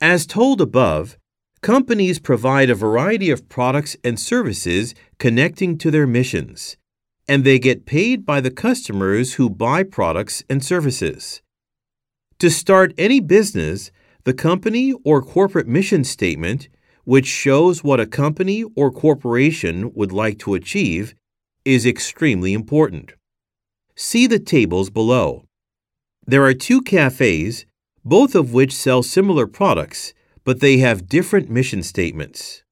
As told above, companies provide a variety of products and services connecting to their missions, and they get paid by the customers who buy products and services. To start any business, the company or corporate mission statement, which shows what a company or corporation would like to achieve, is extremely important. See the tables below. There are two cafes, both of which sell similar products, but they have different mission statements.